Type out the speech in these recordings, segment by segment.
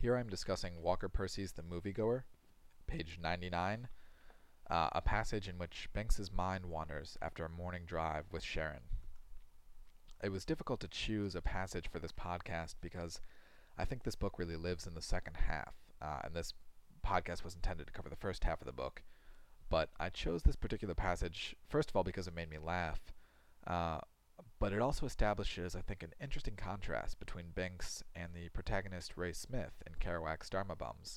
Here I'm discussing Walker Percy's The Moviegoer, page 99, a passage in which Banks's mind wanders after a morning drive with Sharon. It was difficult to choose a passage for this podcast because I think this book really lives in the second half, and this podcast was intended to cover the first half of the book. But I chose this particular passage, first of all, because it made me laugh, but it also establishes, I think, an interesting contrast between Banks and the protagonist Ray Smith in Kerouac's Dharma Bums.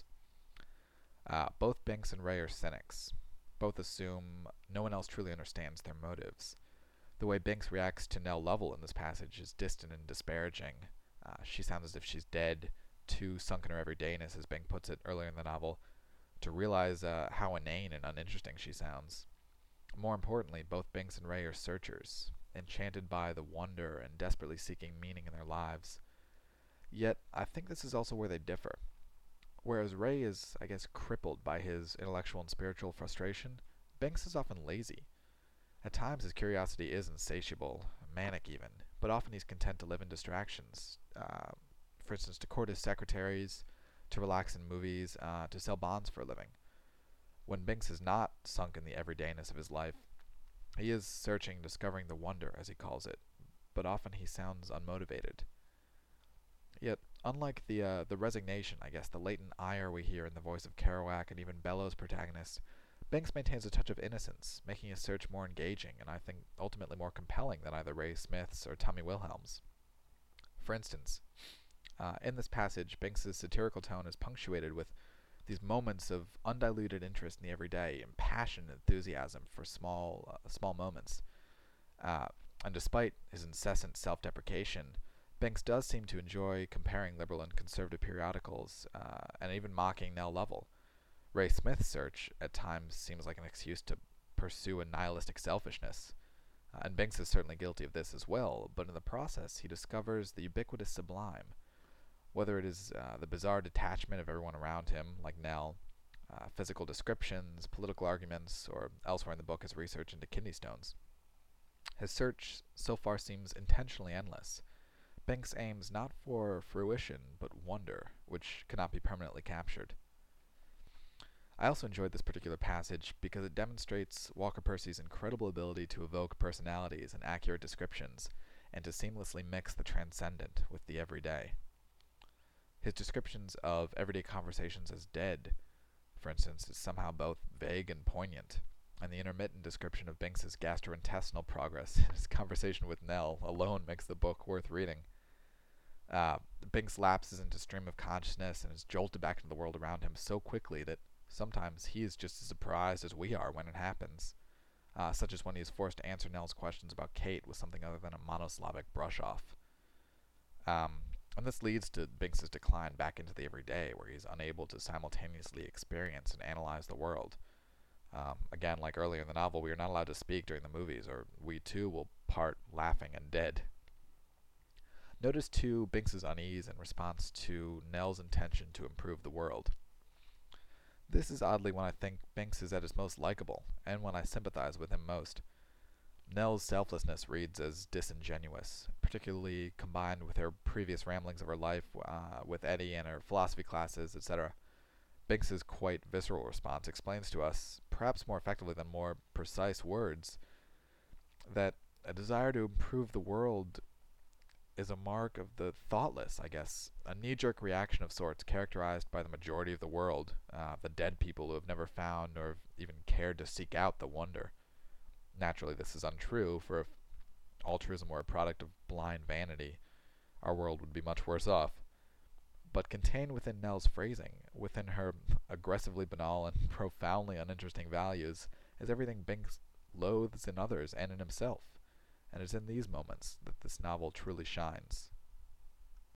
Both Banks and Ray are cynics. Both assume no one else truly understands their motives. The way Banks reacts to Nell Lovell in this passage is distant and disparaging. She sounds as if she's dead, too sunk in her everydayness, as Banks puts it earlier in the novel, to realize how inane and uninteresting she sounds. More importantly, both Banks and Ray are searchers, enchanted by the wonder and desperately seeking meaning in their lives. Yet, I think this is also where they differ. Whereas Ray is, I guess, crippled by his intellectual and spiritual frustration, Banks is often lazy. At times his curiosity is insatiable, manic even, but often he's content to live in distractions. For instance, to court his secretaries, to relax in movies, to sell bonds for a living. When Banks is not sunk in the everydayness of his life, he is searching, discovering the wonder, as he calls it, but often he sounds unmotivated. Yet, unlike the resignation, I guess, the latent ire we hear in the voice of Kerouac and even Bellow's protagonist, Banks maintains a touch of innocence, making his search more engaging and I think ultimately more compelling than either Ray Smith's or Tommy Wilhelm's. For instance, in this passage, Banks's satirical tone is punctuated with these moments of undiluted interest in the everyday, impassioned enthusiasm for small moments. And despite his incessant self-deprecation, Banks does seem to enjoy comparing liberal and conservative periodicals, and even mocking Nell Lovell. Ray Smith's search at times seems like an excuse to pursue a nihilistic selfishness, and Banks is certainly guilty of this as well, but in the process he discovers the ubiquitous sublime, whether it is the bizarre detachment of everyone around him, like Nell, physical descriptions, political arguments, or elsewhere in the book his research into kidney stones. His search so far seems intentionally endless. Banks aims not for fruition, but wonder, which cannot be permanently captured. I also enjoyed this particular passage because it demonstrates Walker Percy's incredible ability to evoke personalities and accurate descriptions, and to seamlessly mix the transcendent with the everyday. His descriptions of everyday conversations as dead, for instance, is somehow both vague and poignant, and the intermittent description of Banks's gastrointestinal progress in his conversation with Nell alone makes the book worth reading. Banks lapses into stream of consciousness and is jolted back into the world around him so quickly that sometimes he is just as surprised as we are when it happens, such as when he is forced to answer Nell's questions about Kate with something other than a monosyllabic brush-off. And this leads to Banks's decline back into the everyday, where he's unable to simultaneously experience and analyze the world. Again, like earlier in the novel, we are not allowed to speak during the movies, or we too will part laughing and dead. Notice too Banks's unease in response to Nell's intention to improve the world. This is oddly when I think Banks is at his most likable, and when I sympathize with him most. Nell's selflessness reads as disingenuous, particularly combined with her previous ramblings of her life with Eddie and her philosophy classes, etc. Banks's quite visceral response explains to us, perhaps more effectively than more precise words, that a desire to improve the world is a mark of the thoughtless, I guess, a knee-jerk reaction of sorts characterized by the majority of the world, the dead people who have never found or have even cared to seek out the wonder. Naturally, this is untrue, for if altruism were a product of blind vanity, our world would be much worse off. But contained within Nell's phrasing, within her aggressively banal and profoundly uninteresting values, is everything Banks loathes in others and in himself, and it is in these moments that this novel truly shines.